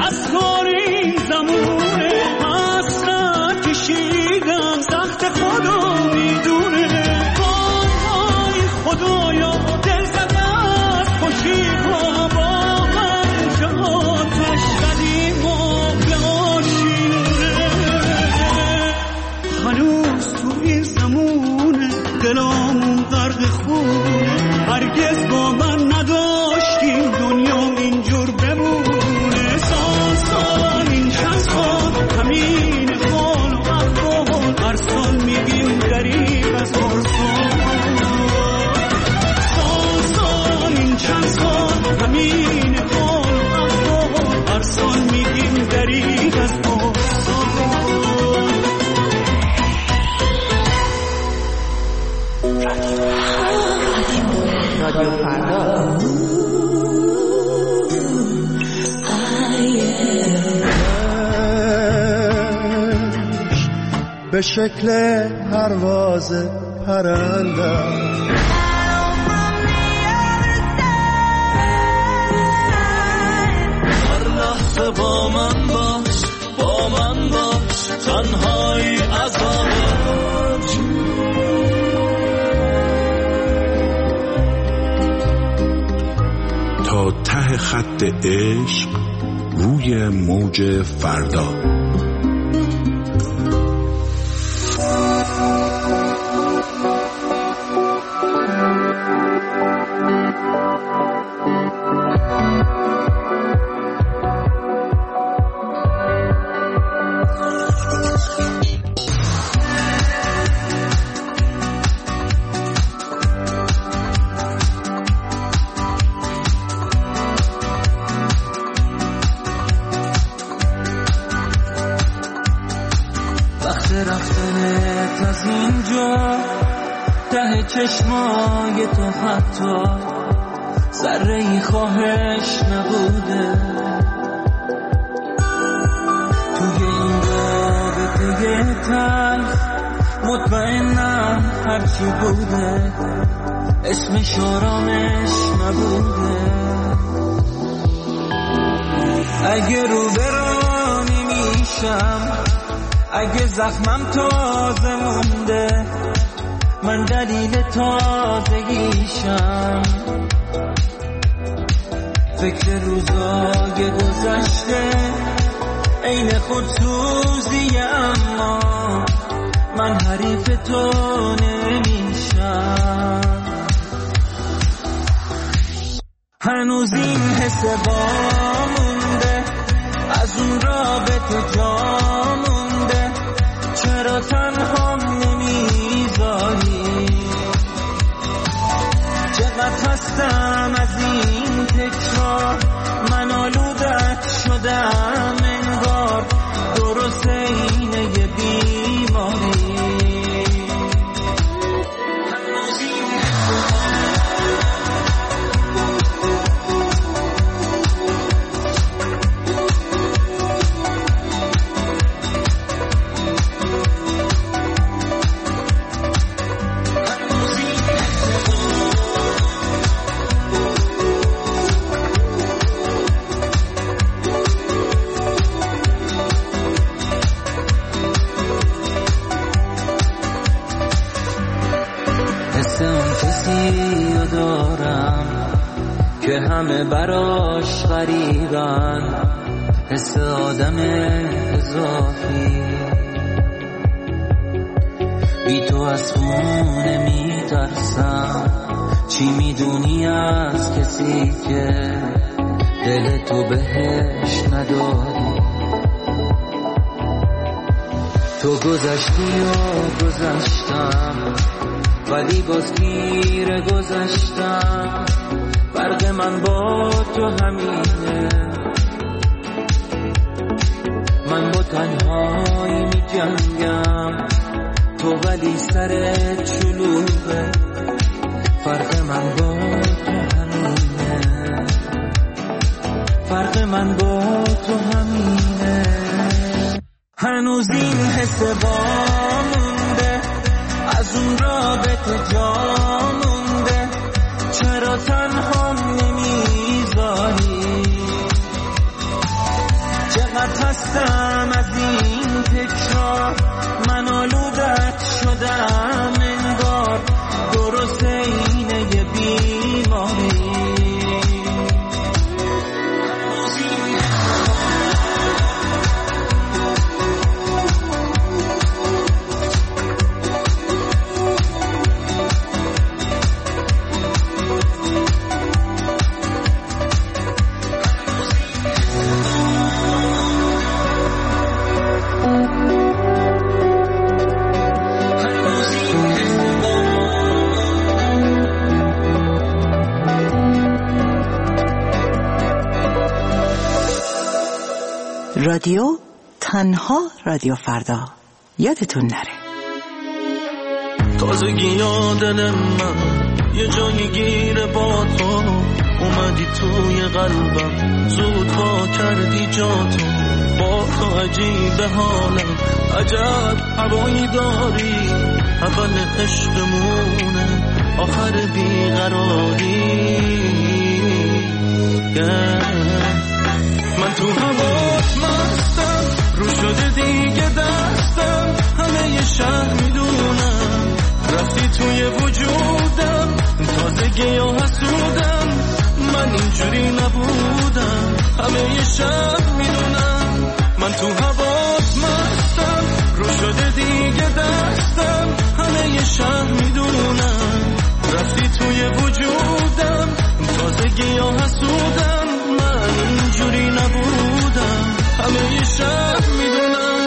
اسرار این زمونه، حسرت کشیدم سخت خدا میدونه. وای خدایا دل زده از خوشی ها با من چه آتش قدیم و به آشیونه. هنوز تو این زمونه دلامون غرق خونه، هرگز با من نداشتیم دنیا اینجور بمونه. سال سال این چند سال همین حال و احوال، هر سال میگیم غریب از پرسان. سال سال این چند سال همین حال و احوال، هر سال میگیم غریب از پرسان. رادیو فردا به شکل پرواز پرنده هر لحظه با من باش، با من باش، تنهایی عذابه. تا ته خط عشق روی موج فردا. رفتنت از اینجا ته چشمای تو حتی ذره‌ای خواهش نبوده. توی این رابطه تلخ مطمئنم هرچی بوده اسمش آرامش نبوده. اگه رو برانی میشم، اگه زخمم تازه مونده، من دلیل تازگیشم. فکر روزای گذشته عین خودسوزی، اما من حریف تو نمیشم. هنوز این حس با مونده، از اون رابطه جا مونده. چرا تنها نمیذاری؟ چقدر هستم از این تکرار، من آلودت شدم انگار، درست اینه یه بیماری. که همه براش غریبن، حس آدم اضافی. بی تو از خونه میترسم، چی میدونی از کسی که دل تو بهش نداری. تو گذشتی و گذشتم، ولی باز گیر گذشتم. فرق من با تو همینه، من با تنهایی می جنگم، تو ولی سرت شلوغه. فرق من با تو همینه، فرق من با تو همینه. هنوز این حس با مونده، از اون رابطه جا مونده. چرا تنها نمیذاری؟ ناراحت هستم از این تکرار، من آلودت شدم انگار، درست اینه یه بیماری. رادیو تنها رادیو فردا، یادتون نره. تازگی یادن من یه جایی گیره با تو، اومدی توی قلبم زود پا کردی جاتو، با تو عجیب حالم، عجب هوایی داری، اول عشقمونه آخر بیقراری. من تو هوات مستم، رو شده دیگه دستم، همه یه شهر میدونم، رفتی توی وجودم، تازگی یا حسودم، من اینجوری نبودم، همه یه شهر میدونم. من تو هوات مستم، رو شده دیگه دستم، همه یه شهر میدونم، رفتی توی وجودم، تازگی یا حسودم، من اینجوری نبودم، همه یه شب میدونم.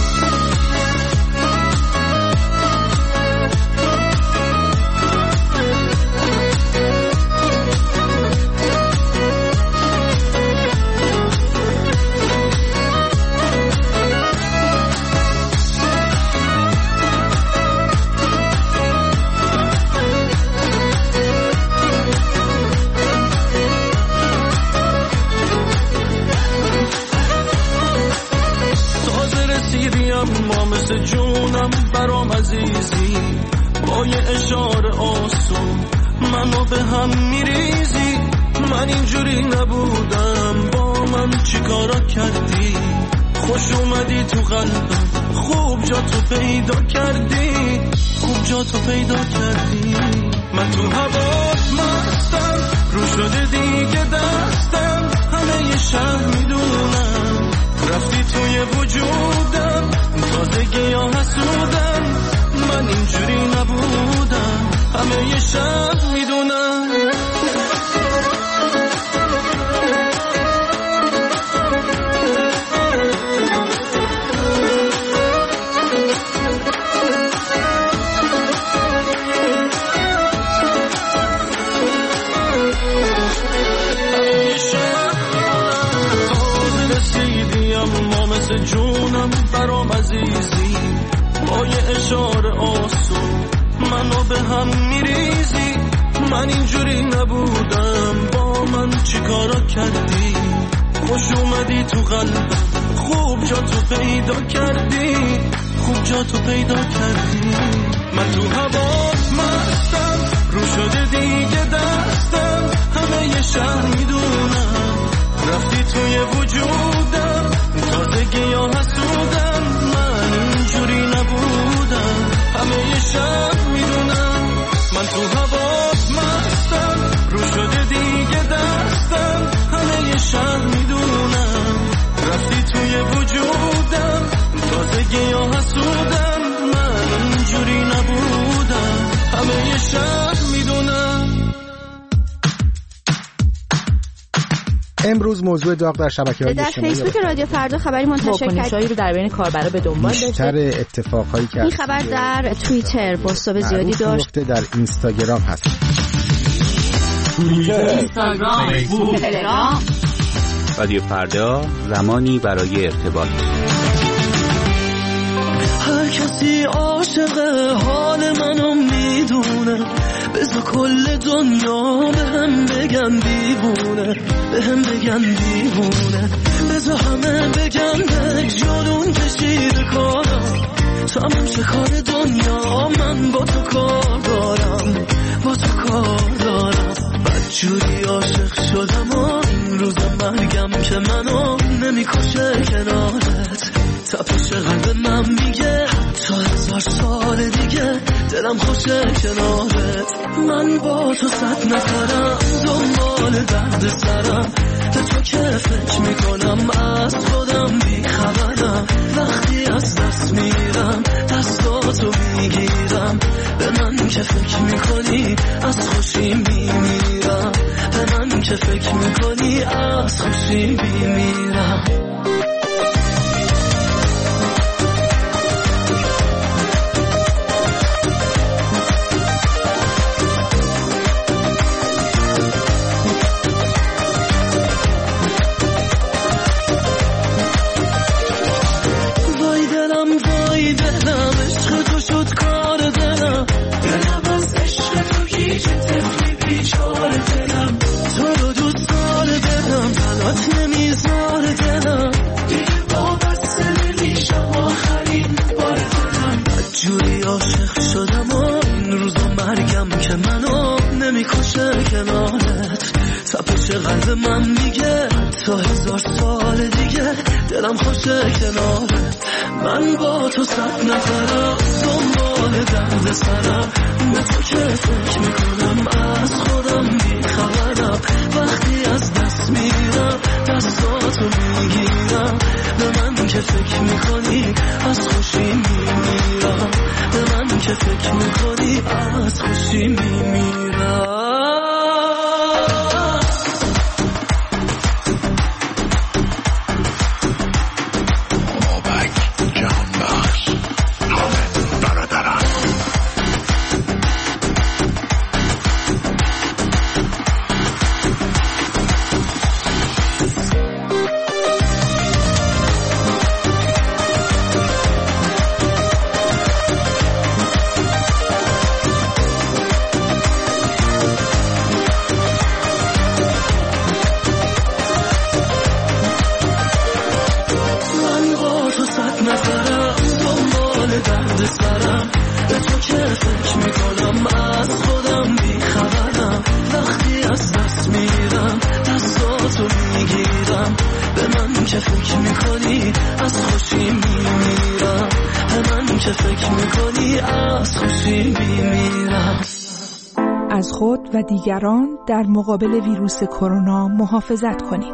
ما مثل جونم برام عزیزی، با یه اشاره آسون منو به هم میریزی، من اینجوری نبودم، با من چیکارا کردی، خوش اومدی تو قلبم، خوب جا تو پیدا کردی، خوب جا تو پیدا کردی. من تو هوات مستم، رو شده دیگه دستم، همه یه شهر میدونم، رفتی توی وجودم، تازگی یا حسودم، من اینجوری نبودم، همه یه شب میدونم. ما مثل جونم برام عزیزی، با یه اشاره آسون منو به هم میریزی، من اینجوری نبودم، با من چیکارا کردی، خوش اومدی تو قلبم، خوب جا تو پیدا کردی، خوب جا تو پیدا کردی. من تو هوات مستم، رو شده دیگه دستم، همه یه شهر میدونم، رفتی توی وجودم، تازگی یا حسودم، من اینجوری نبودم، همه یه شب میدونم. من تو هوات مستم، رو شده دیگه دستم، همه یه شب میدونم، رفتی توی وجودم، تازگی یا حسودم، من اینجوری نبودم، همه یه شب میدونم. امروز موضوع داغ در شبکه‌های اجتماعی در فیسبوک رادیو فردا خبری منتشر کرد رو در بین کاربرا به دنبال داشته. بیشتر اتفاقهایی که این خبر در توییتر بازتاب زیادی داشت، در اینستاگرام هست، توییتر، اینستاگرام، فیسبوک، تلگرام. رادیو فردا، زمانی برای ارتباط. هر کسی عاشق حال منو میدونه، بذار کل دنیا به هم بگن دیوونه، به هم بگن دیوونه، بذار همه بگن به جلون کشیده کارم، تمام شه کار دنیا، من با تو کار دارم، با تو کار دارم. بدجوری عاشق شدم، آن روز مرگم که منو نمیکشه کنارت، تپش قلب من میگه تا 1000 سال دیگه دلم خوشه کنارت. من با تو 100 نفرم دنبال درد سرم، به تو که فکر میکنم از خودم بیخبرم. وقتی از دست میرم دستاتو میگیرم، به من که فکر میکنی از خوشی میمیرم، به من که فکر میکنی از خوشی میمیرم. قلب من میگه تا 1000 سال دیگه دلم خوشه کنارت. من با تو 100 نفرم دنبال درد سرم، به تو که فکر میکنم از خودم بیخبرم. وقتی از دست میرم دستاتو میگیرم، به من که فکر میکنی از خوشی میمیرم، به من که فکر میکنی از خوشی میمیرم. از خود و دیگران در مقابل ویروس کرونا محافظت کنید.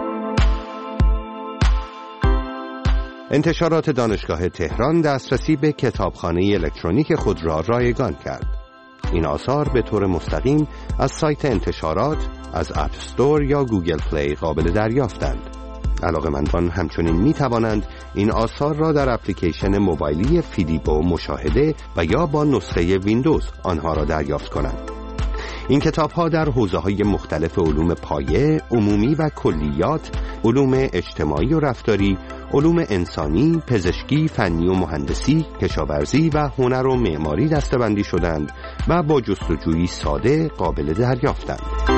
انتشارات دانشگاه تهران دسترسی به کتابخانه الکترونیک خود را رایگان کرد. این آثار به طور مستقیم از سایت انتشارات، از اپ استور یا گوگل پلی قابل دریافتند. علاقه‌مندان همچنین می توانند این آثار را در اپلیکیشن موبایلی فیدیبو مشاهده و یا با نسخه ویندوز آنها را دریافت کنند. این کتاب‌ها در حوزه‌های مختلف علوم پایه، عمومی و کلیات، علوم اجتماعی و رفتاری، علوم انسانی، پزشکی، فنی و مهندسی، کشاورزی و هنر و معماری دسته‌بندی شدند و با جستجویی ساده قابل دریافتند.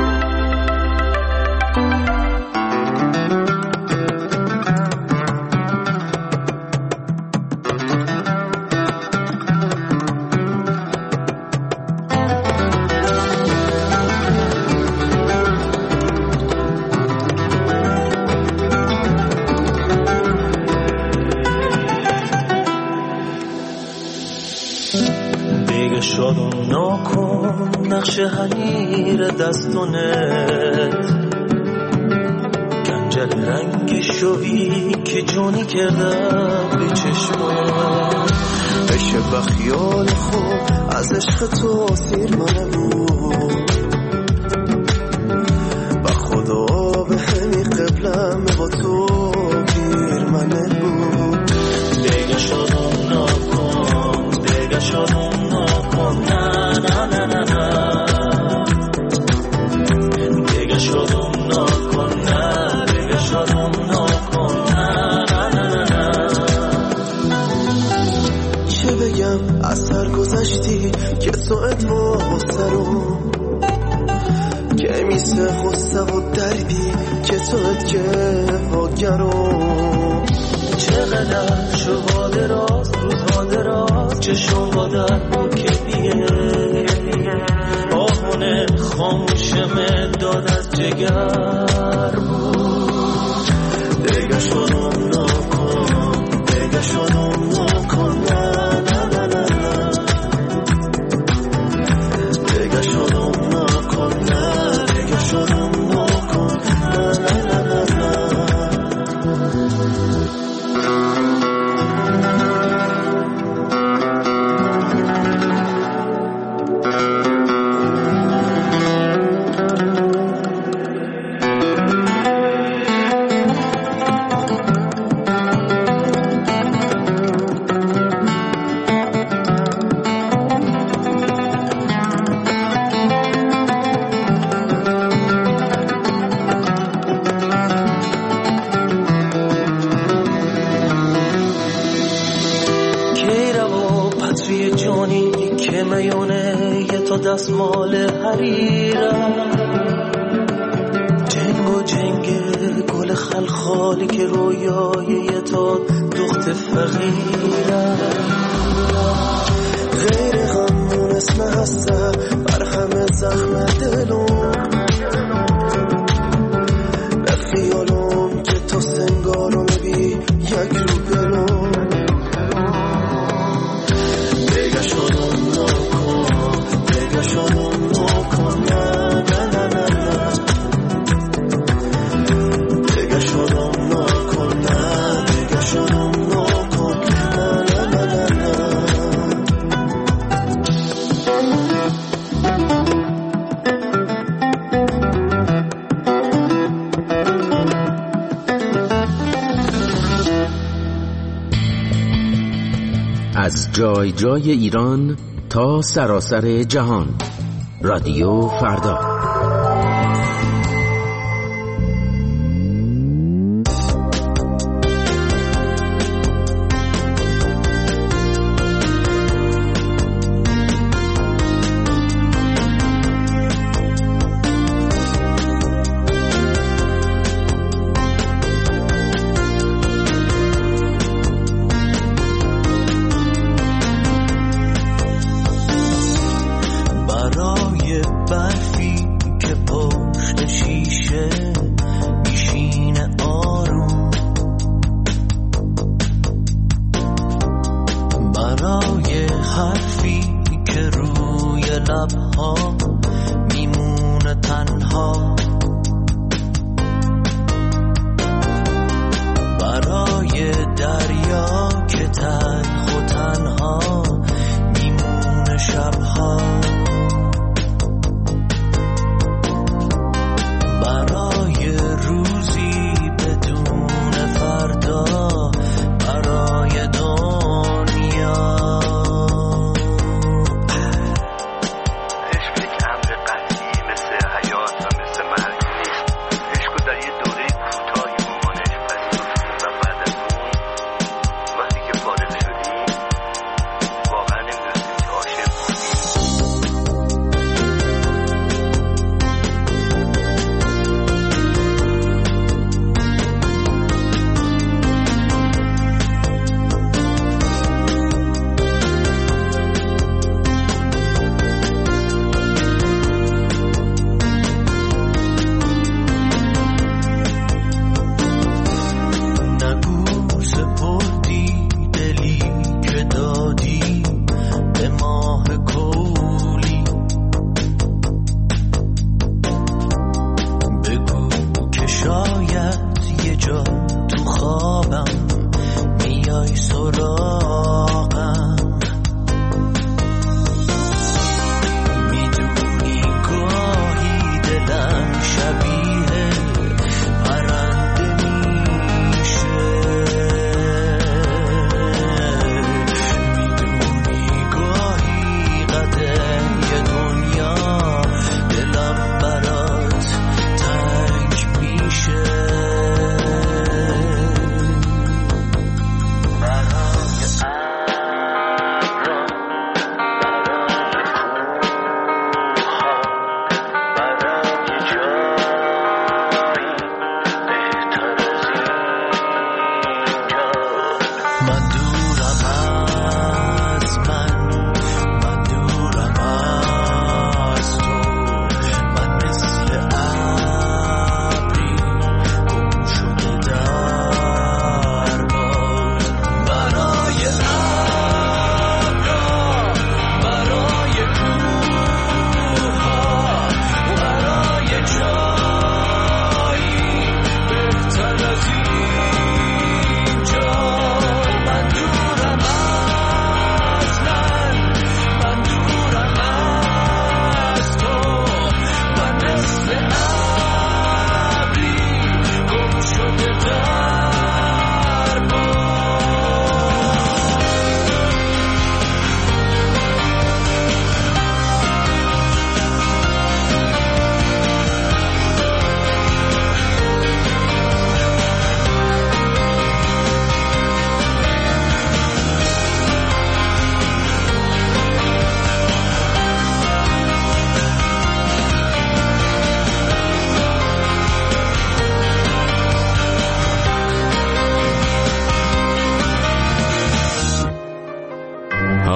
شهنیر دستونت گنجل رنگ شوی که جونی کردم به چشمات، بشه بخیال خوب از عشق تو سیر منه بود، با خدا به همی قبلم با تو گیر منه بود. دیگه شدم نکن، دیگه شدم نکن، نه نه نه نه نه، از هر گذشتی که سوئد و سرو که میسه خسته و دردی که سوئد که واگرو چقدر شبا دراز روزها دراز چشم با در که بیه آهونه خاموشم داد از جگر بود. دیگه دستمال حریرم جنگ و جنگ گل خلخالی که رویای تو دخت فقیرم غیر غمون اسم هسته بر همه زخم دلم به خیالم که تو سنگارم بی یک رو بلوم بگه شدم نکن بگه شدم نکن نه نه نه نه نه بگه شدم نکن نه بگه شدم نکن نه نه نه نه نه از جای جای ایران تا سراسر جهان، رادیو فردا. وقتی که فارغ شدیم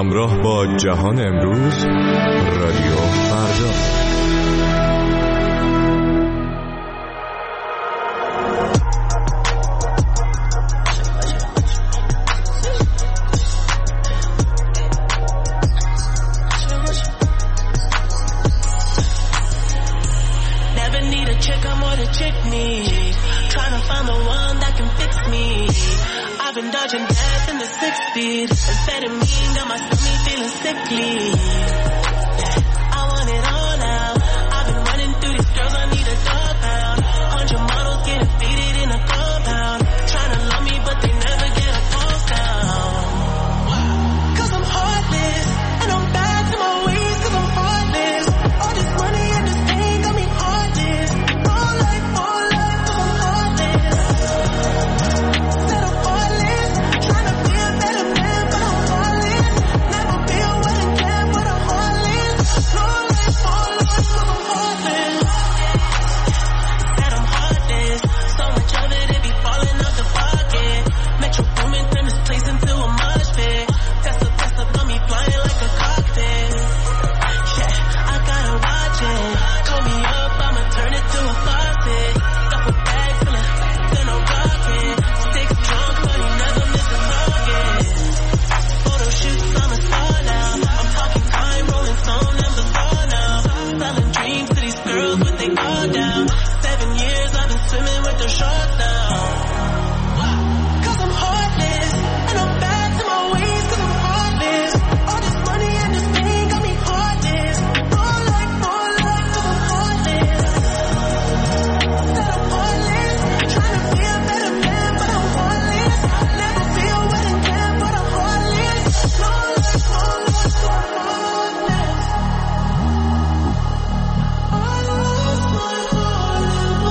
همراه با جهان امروز، رادیو فردا. Dodging death in the 6 speed. Amphetamine got my stomach feeling sickly. I want it all now. I've been running through these girls, I need a dog pound. 100 models getting faded in a compound. Trying to love me, but they never get a pulse down. Cause I'm heartless, and I'm bad to my ways, cause I'm heartless. All this money and this pain got me heartless. All life, cause I'm heartless. Said I'm heartless. Trying to be a better man, but I'm heartless. Never be a wedding man, but I'm heartless. No life, cause I'm heartless. Said I'm heartless. So much of it be falling out the pocket. Metro Boomin turned this place into a mosh pit. Tesla got me flying like a cockpit. Yeah, I gotta watch it. Call me up, I'ma turn it to a faucet. Duffel bag full of then a rocket. Six drunk, but you never miss a target. Photo shoots, I'm a star now. I'm talking time, rolling stone and bazaar now. Selling dreams to these girls with they guard down. 7 years I've been swimming with the sharks now. Cause I'm heartless, and I'm bad to my ways, cause I'm heartless. All this money and this pain got me heartless. All life, cause I'm heartless. Said I'm heartless, trying to be a better man, but I'm heartless. Never be a wedding man, but I'm heartless. No life, cause I'm heartless. I lost my heart.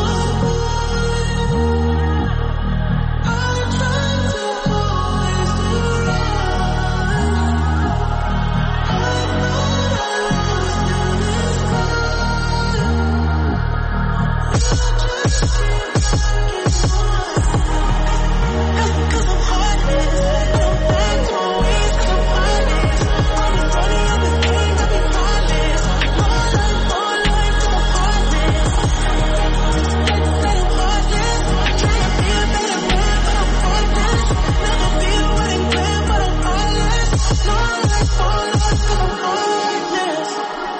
I tried to always do right. I thought I lost you this time. You just keep breaking my heart. Cause I'm heartless, and I'm bad to my ways, cause I'm heartless. All this money and this pain got me heartless. All life, cause I'm heartless. Said I'm heartless, trying to be a better man, but I'm heartless. Never be a wedding man, but I'm heartless. No life, cause I'm heartless.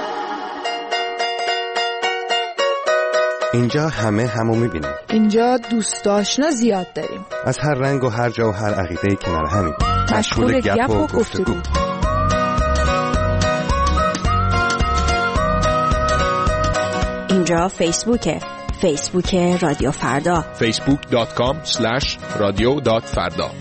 اینجا همو میبینیم. اینجا دوست آشنا زیاد داریم. از هر رنگ و هر جا و هر عقیده‌ای کنار همین. مشغول گپ و گفتگو. اینجا فیسبوک رادیو فردا. facebook.com/radio.farda.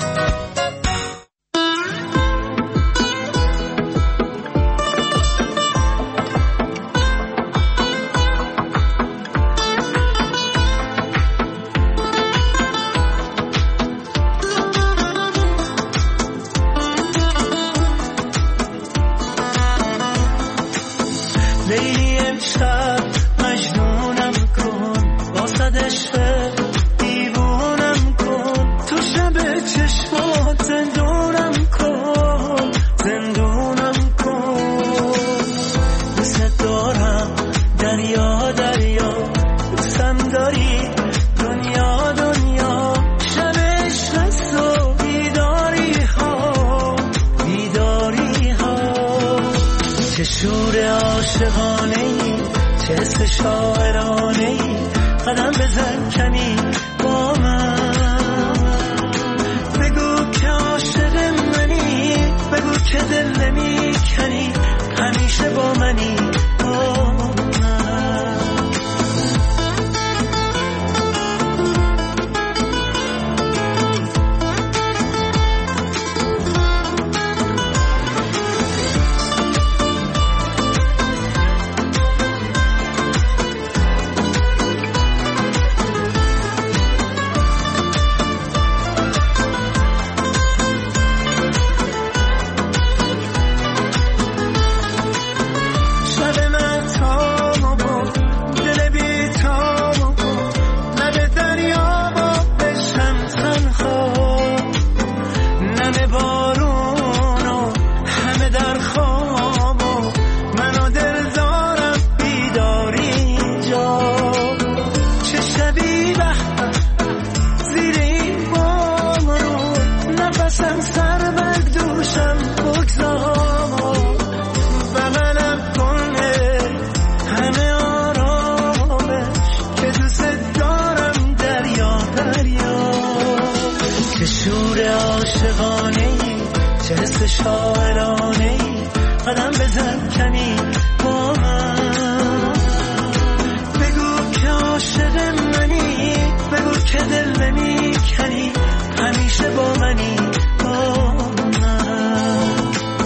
لیلی امشب مجنونم کن، واسد عشق دیوونم کن. تو شب چشمات زندونم کن، زندونم کن. دوست دارم دریا دوستم داری دنیا شب عشق و بیداری ها چه شور عاشقانه ای، چه حس شاعرانه ای. قدم بزن کمی با من، بگو که عاشق منی، بگو که دل نمی کنی، همیشه با منی با من. شور عاشقانه‌ای، چه حس شاعرانه‌ای، قدم بزن کمی با من. بگو که عاشق منی، بگو که دل نمیکنی، همیشه با منی با من.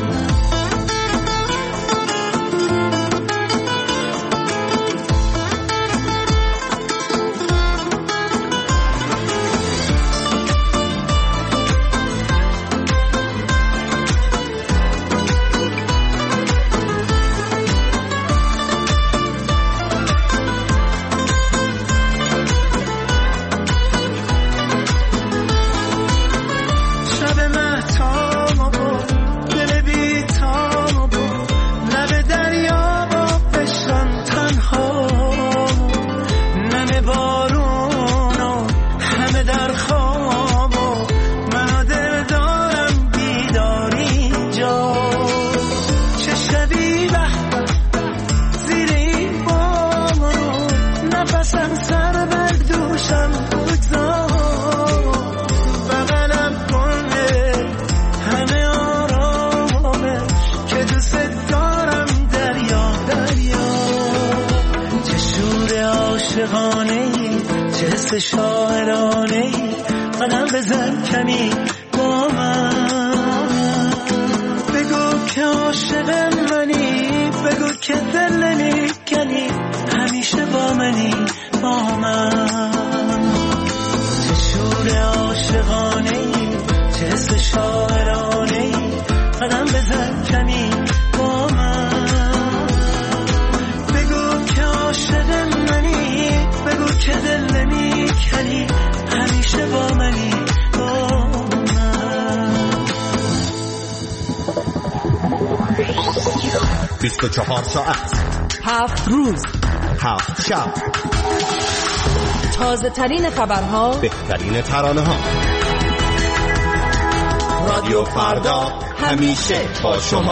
شاعرانه‌ای، قدم بزن کمی با من. بگو که عاشق منی، بگو که دل نمیکنی، همیشه با منی با من. چه شور عاشقانه‌ای، چه حس شاعرانه‌ای، قدم بزن کمی با من. بگو که عاشق منی، بگو که دل نمیکنی، همیشه با منی با من. 24 ساعت، 7 روز، 7 شب، تازه ترین خبرها، بهترین ترانه ها. رادیو فردا همیشه با شما.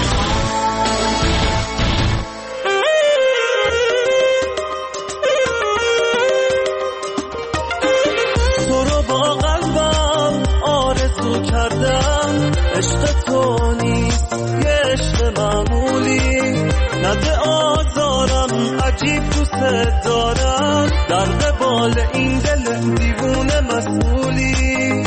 عشق تو نیست یه عشق معمولی، نده آزارم عجیب دوست دارم، در قبال این دل دیوونه مسئولی.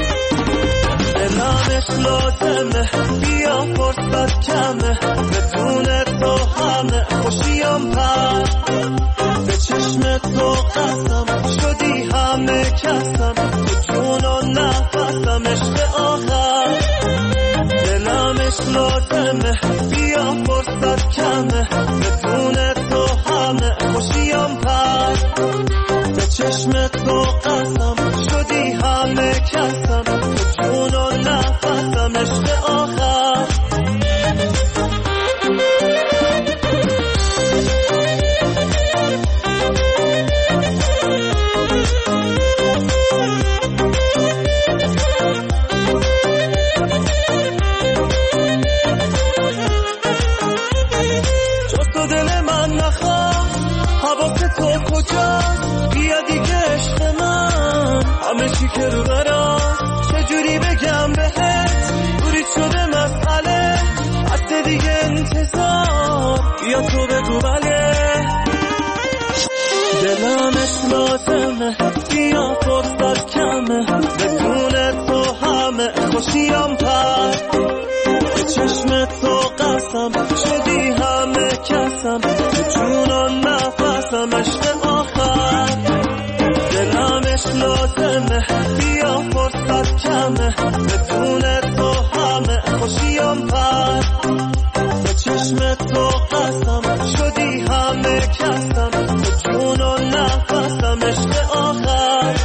دلمش لازمه بیا فرصت کمه، بدون تو همه خوشیم پر. به چشم تو قسم شدی همه کسم، تو جون و نفسم عشق آخر. دلمش لازمه بیا فرصت کمه، بدون تو همه خوشیم پر. به چشم تو قسم شدی همه کسم، تو جون و نفسم عشق آخر. بیا دیگه عشق من، همه چی که رو براست، چجوری بگم بهت، برید شده مسئله، حتی دیگه انتظار، بیا تو بگو بله. دلمش لازمه بیا فرصت کمه، بدون تو همه خوشیم پر. به چشم تو قسم شدی همه کسم، تو جون و نفسم عشق آخر. دلمش لازمه بیا فرصت کمه، بدون تو همه خوشیم پر. به چشم تو قسم شدی همه کسم، تو جون و نفسم عشق آخر.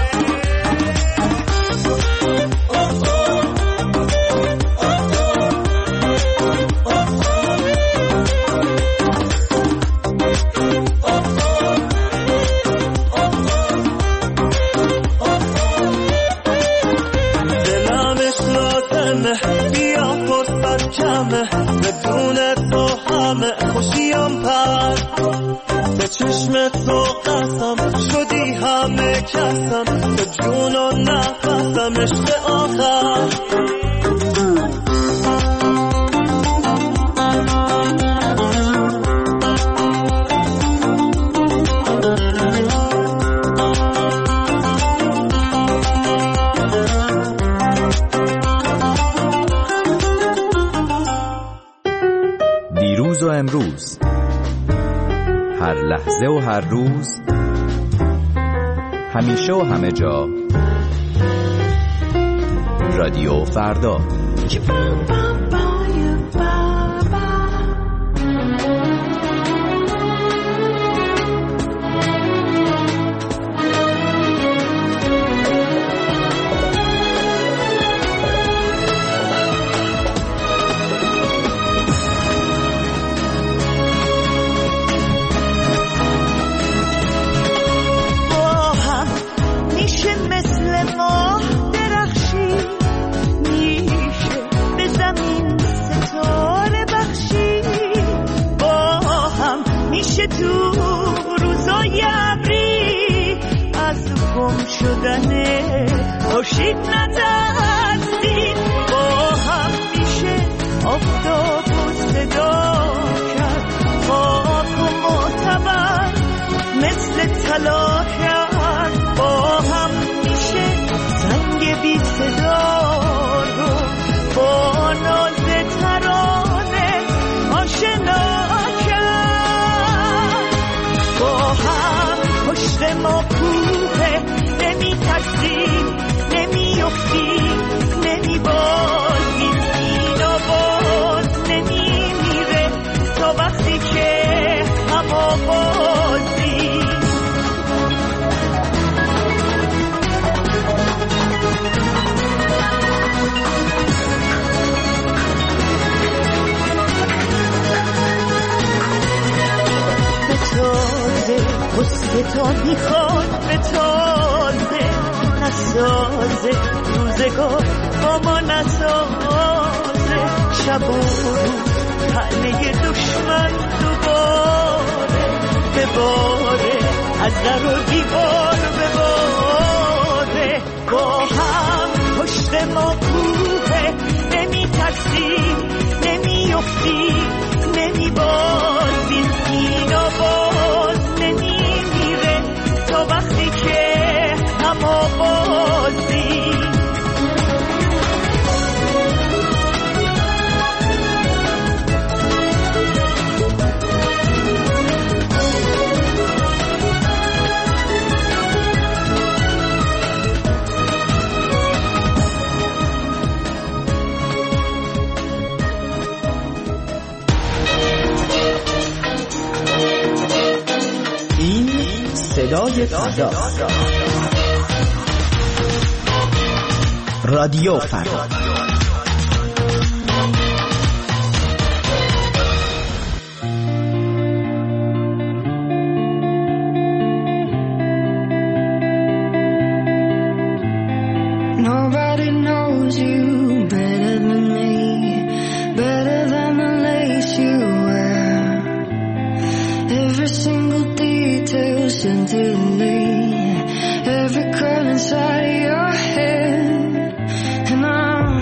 بدون تو همه خوشیم پر. به چشم تو قسم شدی همه کسم، تو جون و نفسم عشق آخر. آخر دیروز و امروز، هر لحظه و هر روز، همیشه و همه جا، رادیو فردا. تو روزای ابری از گم شدن خورشید نترسید، با هم میشه آفتاب و صدا کرد، خاک و معتبر مثل طلا کرد، با هم میشه زنگ بی صدا رو با ناز ترانه آشنا ما کوه، نمی ترسیم، نمی افتیم، نمی بازیم، این آواز نمی میره تا وقتی که هم آوازیم. به تازه قصه تا میخواد، به تازه نسازه روزگار با ما نسازه، شب و روز تنه دشمن دوباره بباره، از در و دیوار بباره، با هم پشت ما کوه، نمی ترسیم، نمی افتیم، نمی بازیم، این آواز نمی میره تا وقتی که هم آوازیم. صدای فردا، رادیو فردا. Nobody knows you better than me, better than the lace you wear. Every single detail scintillate, every curl inside of your head. And I'm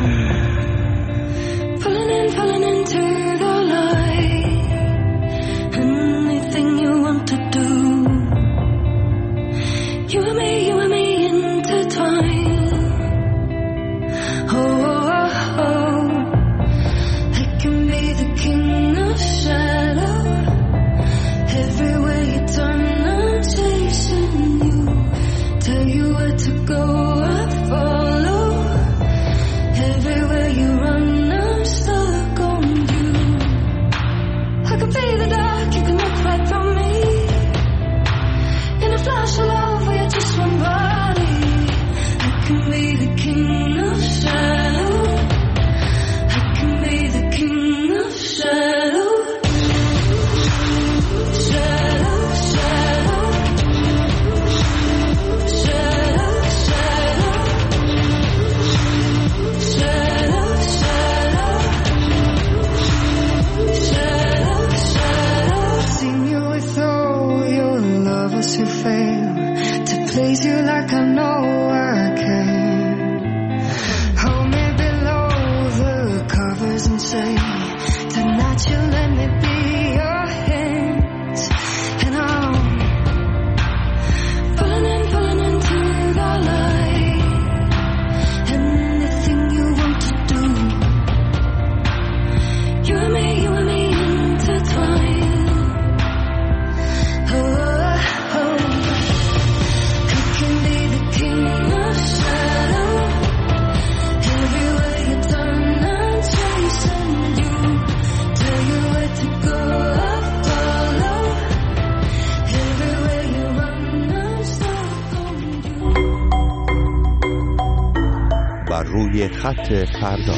روی خط فردا.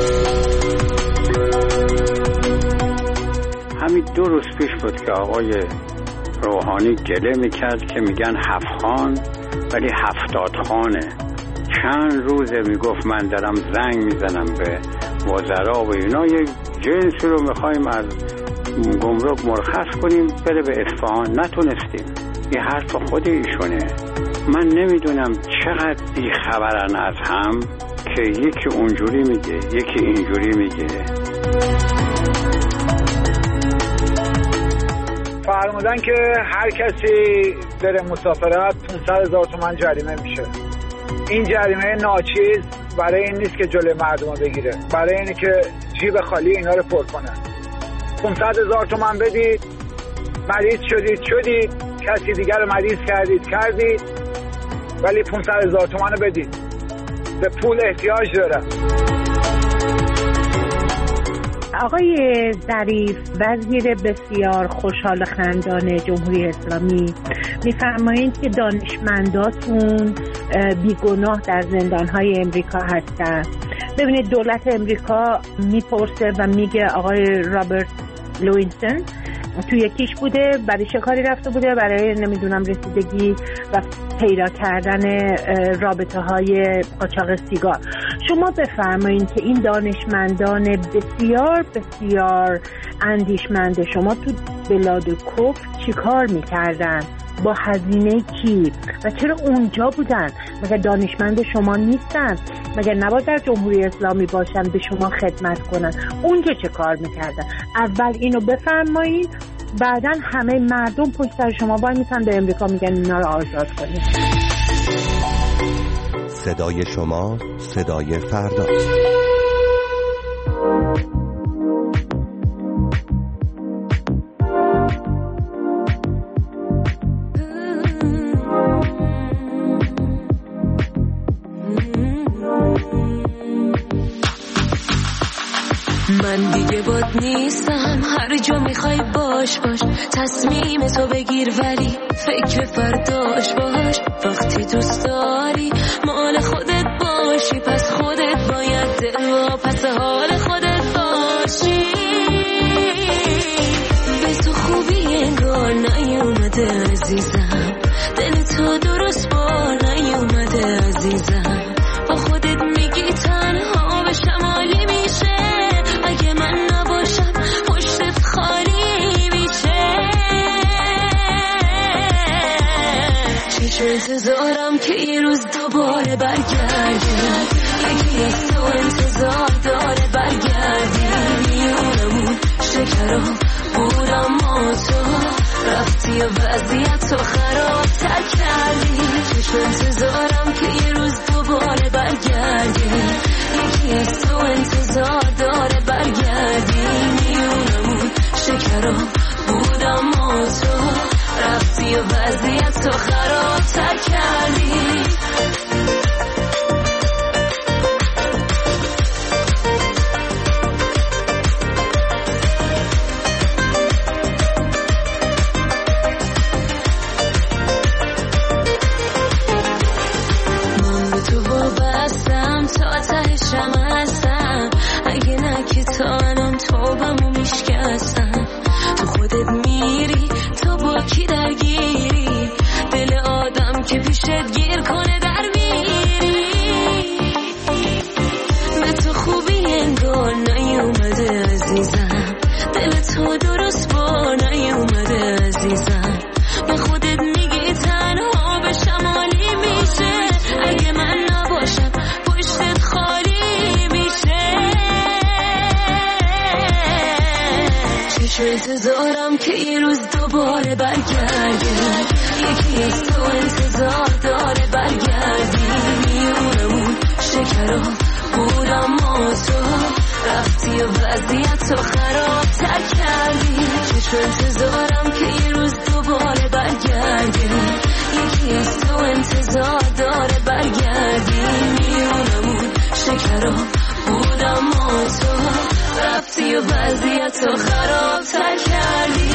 همین 2 روز پیش بود که آقای روحانی گله میکرد که میگن 7 خان ولی 70 خانه. چند روزه میگفت من دارم زنگ میزنم به وزرا و اینا، یک جنسی رو میخوایم از گمرک مرخص کنیم بره به اصفهان، نتونستیم. این حرف خود ایشونه. من نمیدونم چقدر بیخبرن از هم که یکی اونجوری میگه یکی اینجوری میگه. فرمودن که هر کسی بره مسافرت 500,000 تومان جریمه میشه. این جریمه ناچیز برای این نیست که جلوی مردم رو بگیره، برای اینه که جیب خالی اینا رو پر کنه. 500,000 تومان بدید، مریض شدید، کسی دیگر رو مریض کردید، ولی 500,000 تومان رو بدید. به پول احتیاج داره. آقای ظریف، وزیر بسیار خوشحال خندان جمهوری اسلامی، میفرمایید که دانشمنداتون بیگناه در زندانهای امریکا هستن. ببینید دولت امریکا میپرسه و میگه آقای رابرت لوینسون تو یکیش بوده، برای شکاری رفته بوده، برای نمیدونم رسیدگی و پیدا کردن رابطه های قاچاق سیگار. شما بفرمایید که این دانشمندان بسیار بسیار اندیشمند شما تو بلاد کفر چی کار میکردن؟ با هزینه کی؟ و چرا اونجا بودن؟ مگر دانشمند شما نیستن؟ مگر نباید در جمهوری اسلامی باشن به شما خدمت کنن؟ اونجا چه کار میکردن؟ اول اینو بفرمایید، بعدن همه مردم پشت سر شما وای میسن به امریکا میگن اینا رو آزاد کنید. صدای شما، صدای فردا. من دیگه باد نیستم، هر جا میخوای باش تصمیم تو بگیر ولی فکر فرداش باش. وقتی دوست داری مال خودت باشی، پس خودت باید دل و پس حال خودت باشی. به تو خوبی انگار نیومده عزیزم، دل تو درست با نیومده عزیزم. با خودت میگی تنها به شمالی میشه، اگه من نباشم پشتت خالی میشه. چشم انتظارم که یه روز دوباره برگردی، یکی از تو انتظار داره برگردی. میونمون شکرا بود اما تو رفتی و وضعیت تو خرابتر کردی. چشم انتظارم که یه روز دوباره برگردی، یکی از تو انتظار داره برگردی. میونمون شکرا بود اما تو رفتی و وضعیت تو خرابتر کردی. انتظارم که یه روز دوباره برگردی، یکی از تو انتظار داره برگردی. میونمون شکرا بود اما تو رفتی و وضعیت تو خرابتر کردی. چشم انتظارم که یه روز دوباره برگردی، یکی از تو انتظار داره برگردی. میونمون شکرا بود اما تو رفتی و وضعیت تو خرابتر کردی.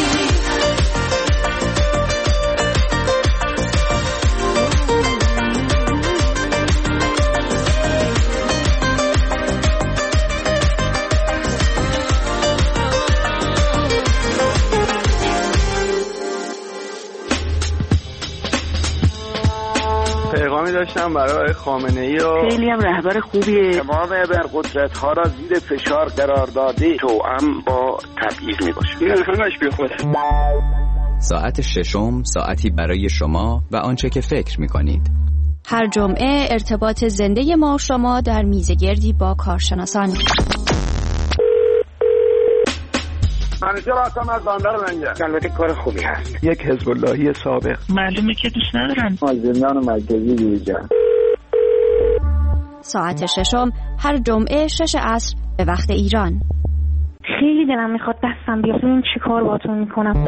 داشتم برای خامنه‌ای و خیلی هم رهبر خوبیه. امام ابرقدرت‌ها را زیر فشار قرار داده توأم با تبعیض میباشه. این همش بی خوده. ساعت ششم ساعتی برای شما و آنچه که فکر می‌کنید. هر جمعه ارتباط زنده ما و شما در میزگردی با کارشناسان. منیجر هستم از بندر لنگر. البته کار خوبی هست. یک حزب اللهی سابق. معلومه که دوست ندارن. زندان مرکزی دیجا. ساعت ششم هر جمعه 6 عصر به وقت ایران. خیلی دلم میخواد دستم بیاد ببینم چی کار باهاتون میکنم.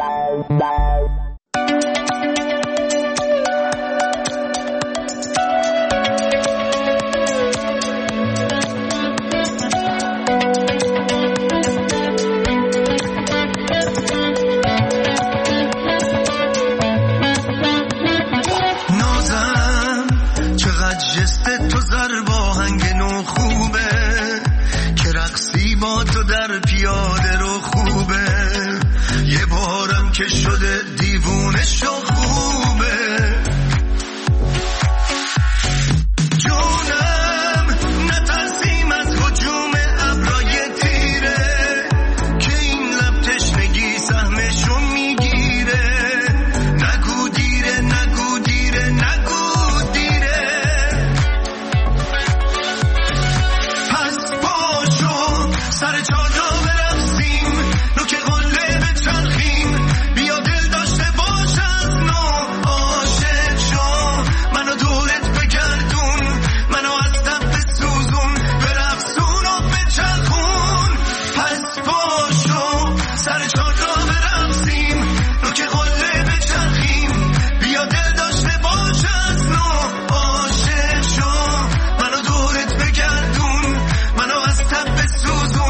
تو ضرب آهنگ نو خوبه که رقصی با تو در پیاده رو خوبه یه بارم که شده دیوونه شو خوبه جونم نترسیم از هجوم ابرای تیره که این لب تشنگی سهمشو میگیره نگو دیره نگو دیره نگو سر چادر برقصیم نوک قله به چرخیم بیا دل داشته باش از نو عاشق شو منو دورت بگردون منو از دم بسوزون برقصون و بچرخون پس باشو سر چادر برقصیم نوک قله به چرخیم بیا دل داشته باش از نو عاشق شو منو دورت بگردون منو از دم بسوزون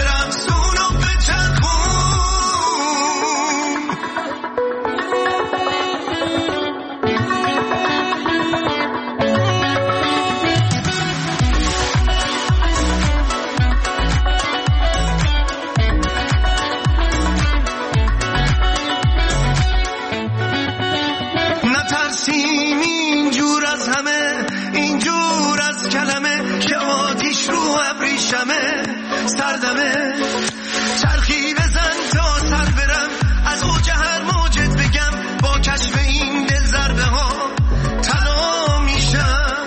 نترسیم اینجور از همه اینجور از کلمه که آتیش رو ابریشمه سردمه چرخی بزن تا سر برم از اوج هر موجت بگم با کشف این دل ضربه ها تلا میشم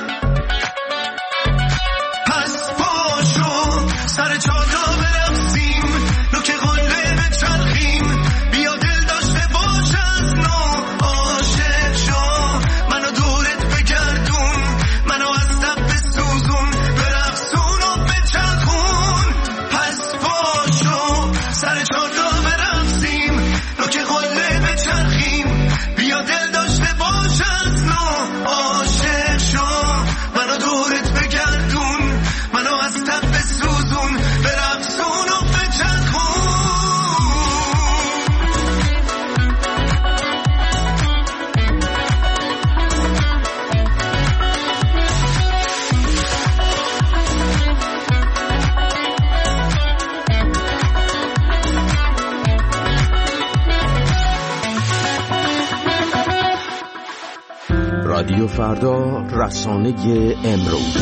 پس پاشو سر چادر برقصیم نوک قله به چرخیم بیا دل داشته باش از نو عاشق شو منو دورت بگردون منو از دم بسوزون برقصون و بچرخون پس پاشو سر چادر برقصیم نوک قله به چرخیم بیا دل داشته باش از نو عاشق شو منو دورت بگردون منو از دم بسوزون برقصون و بچرخون رادیو فردا، رسانه امروز.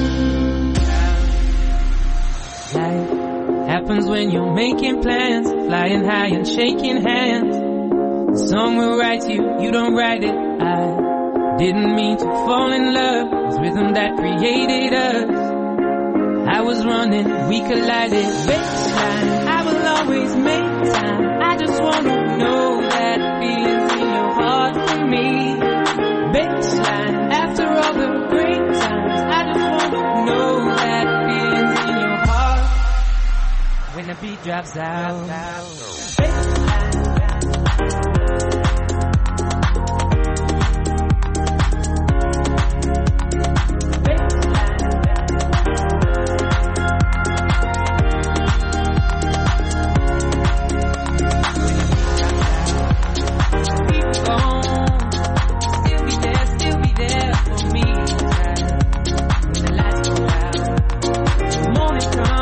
Life happens when you're making plans, flying high and shaking hands. The song will write you, you don't write it. I didn't mean to fall in love. It's rhythm that created us. I was running, we collided. Baseline, I will always make time. I just wanna know that feelings in your heart for me. Baseline, after all the great times, I just wanna know that feelings in your heart when the beat drops out.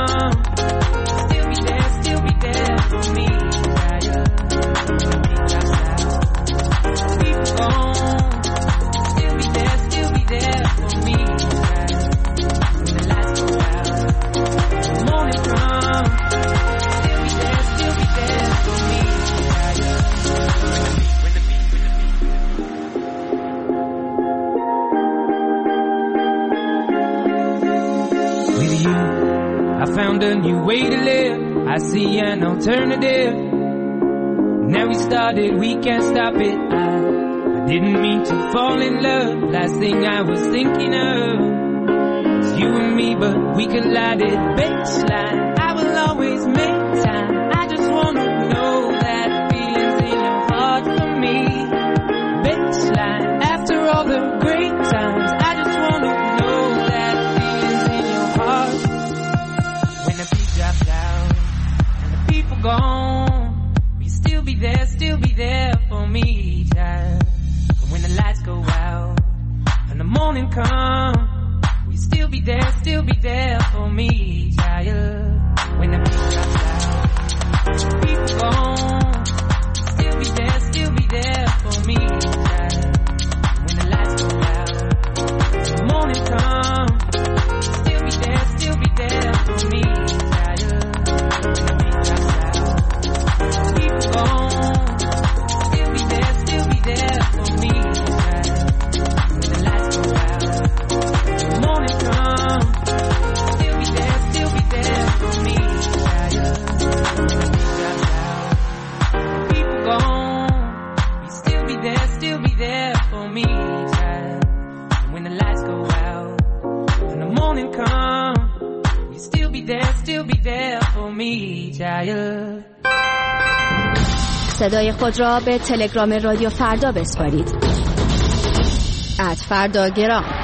Still be there for me. With you, I found a new way to live. I see an alternative. Now we started, we can't stop it. I didn't mean to fall in love. Last thing I was thinking of was you and me, but we collided. Baseline, I will always make time. I just wanna know that feeling's in your heart for me. Baseline, after all the great times, I just wanna know that feeling's in your heart. When the beat drops down and the people gone, we still be there for me, child. And when the lights go out and the morning come, we still be there for me, child. When the beat drops down and the people gone, we still be there for me, child. When the lights go out and the morning come, still be there for me, child. When the beat drops down and the people gone, still be there for me, child. When the lights go out and the morning come, still be there for me, child. When the beat drops down and the people gone, we still be there for me, child. When the lights go out and the morning come, we still be there for me, child. صدای خود را به تلگرام رادیو فردا بسپارید. @فرداگرام